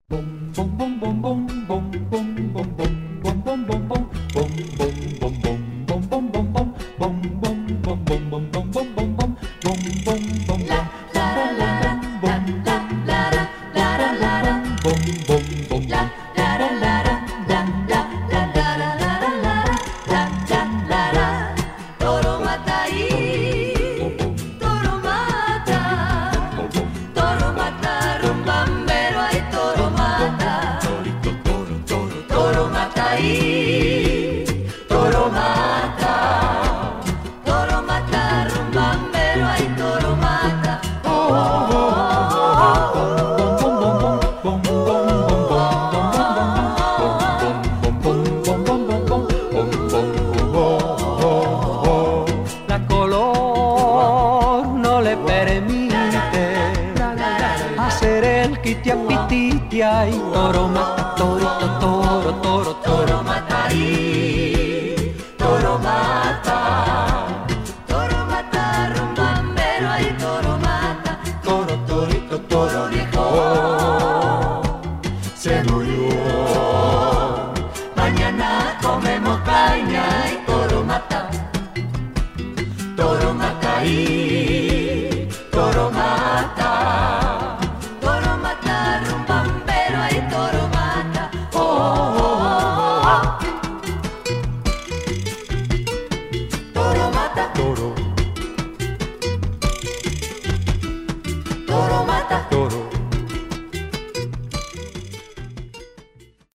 La color no le permite hacer el quitiapitia y toro mata, torito, toro, toro, toro mata ahí, toro mata, rumbambero ahí, toro mata, toro, torito, toro viejo, se murió. Mañana comemos caña y toro mata ahí.